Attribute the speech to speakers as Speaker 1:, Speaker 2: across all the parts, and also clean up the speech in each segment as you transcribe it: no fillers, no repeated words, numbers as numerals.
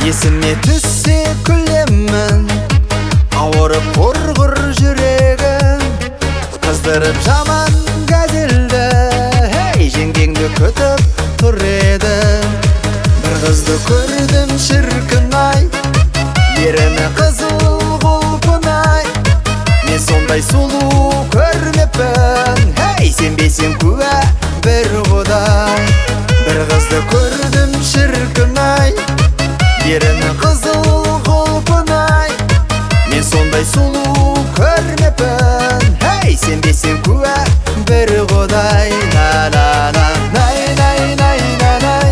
Speaker 1: Есіме түссе күлемін, ауырып құрғыр жүрегім. Қыздырып жаман газелді, жеңгеңді күтіп тұр еді. Бір қызды көрдім шіркін-ай, еріні қызыл құлпын-ай. Мен сондай сұлу көрмеппін, сенбесең куә бір Құдай. Бір қызды көрдім шіркін-ай, еріні қызыл құлпын-ай. Мен сондай сұлу көрмеппін, сенбесең куә бір Құдай. На-на-на, най-най-най-най-най,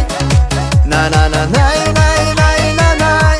Speaker 1: на-на-на-най-най-най-най-най,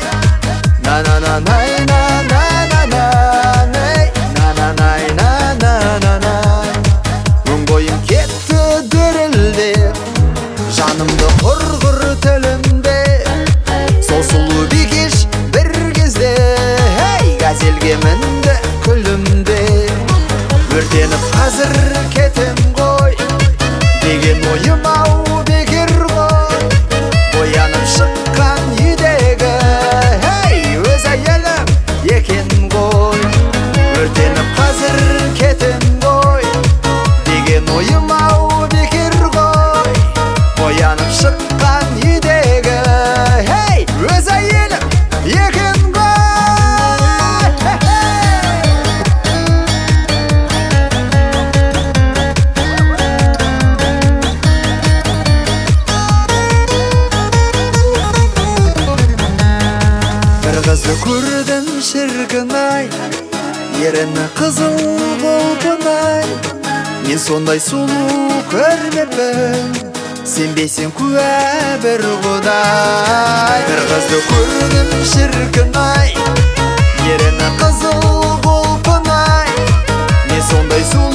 Speaker 1: на-на-на-най-най-най-най-най, на-на-най-най-най-най. Өн бойым кетті дірілдеп, жанымды құрғыр тілімде. Сол сұлу бикеш бір кезде газелге мінді күлімде. Өртеніп қазір кетем ғой деген ойым ау бекер ғой. Боянып шыққан үйдегі өз әйелім екен ғой. Өртеніп қазір кетем ғой деген ойым ау бекер ғой. Боянып шыққан үйдегі өз әйелім екен ғой. Бір қызды көрдім шіркін-ай, еріні қызыл құлпын-ай. Мен сондай сұлу көрмеппін, сенбесең куә бір Құдай. Бір қызды көрдім шіркін-ай, еріні қызыл құлпын-ай. Мен сондай сұлу